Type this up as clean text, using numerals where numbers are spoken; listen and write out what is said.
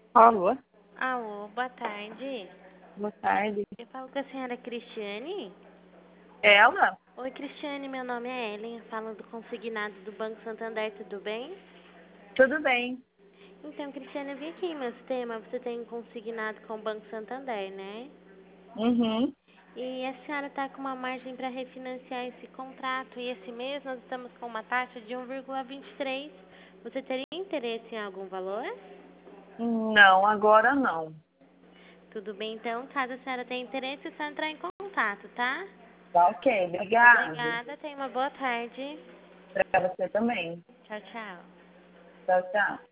Alô, Alô, boa tarde. boa tarde. Eu falo com a senhora Cristiane. Ela? Oi, Cristiane, meu nome é Ellen. Eu falo do consignado do Banco Santander, tudo bem? Tudo bem? Então, Cristiane, eu vi aqui em meu sistema, você tem consignado com o Banco Santander, né? Uhum. E a senhora está com uma margem para refinanciar esse contrato e esse mês nós estamos com uma taxa de 1,23. Você teria interesse em algum valor? Não, agora não. Tudo bem, então, caso a senhora tenha interesse, é só entrar em contato, tá? Tá ok, obrigado. Obrigada, tenha uma boa tarde. Para você também. Tchau, tchau. Tchau, tchau.